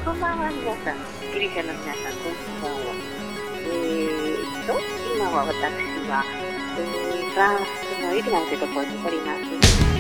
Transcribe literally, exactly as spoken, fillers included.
こんばんは、皆さん。ギリシャの皆さん、こんばんは。えーと、今は私は、えー、フランスのユリナンというところにおります。